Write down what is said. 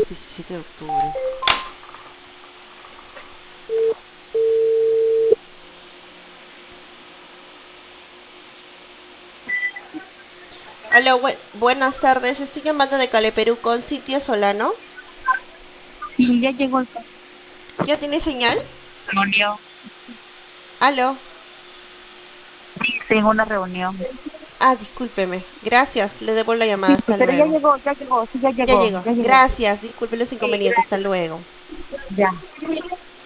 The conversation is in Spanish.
17 de octubre. Aló, buenas tardes. Estoy llamando de Cale, Perú con Cintia Solano. Sí, ya llegó el ¿Ya tiene señal? reunión. Aló. Sí, tengo una reunión. Ah, discúlpeme. Gracias. Le debo la llamada. Sí, Hasta pero luego. ya llegó, sí, ya Ya llegó, llegó. ya llegó. Gracias. Disculpe los Sí, inconvenientes. Hasta gracias. luego. Ya.